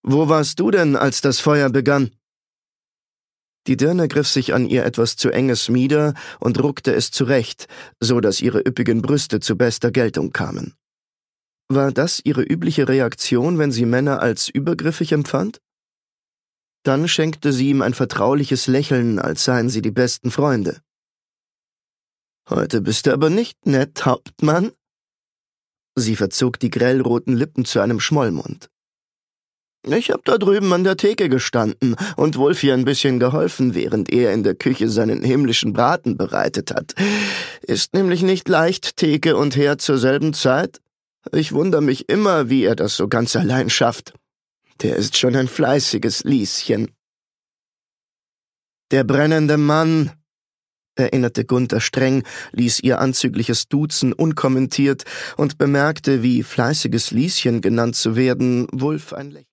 »Wo warst du denn, als das Feuer begann?« Die Dirne griff sich an ihr etwas zu enges Mieder und ruckte es zurecht, so dass ihre üppigen Brüste zu bester Geltung kamen. War das ihre übliche Reaktion, wenn sie Männer als übergriffig empfand? Dann schenkte sie ihm ein vertrauliches Lächeln, als seien sie die besten Freunde. »Heute bist du aber nicht nett, Hauptmann?« Sie verzog die grellroten Lippen zu einem Schmollmund. »Ich hab da drüben an der Theke gestanden und Wulfi ein bisschen geholfen, während er in der Küche seinen himmlischen Braten bereitet hat. Ist nämlich nicht leicht, Theke und Herd zur selben Zeit. Ich wundere mich immer, wie er das so ganz allein schafft. Der ist schon ein fleißiges Lieschen.« »Der brennende Mann«, erinnerte Gunther streng, ließ ihr anzügliches Duzen unkommentiert und bemerkte, wie fleißiges Lieschen genannt zu werden, Wulf ein Lächeln